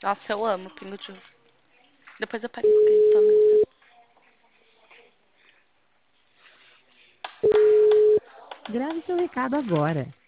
Nossa, eu amo pingo de uva. Depois eu pego um pouquinho também. Grave seu recado agora.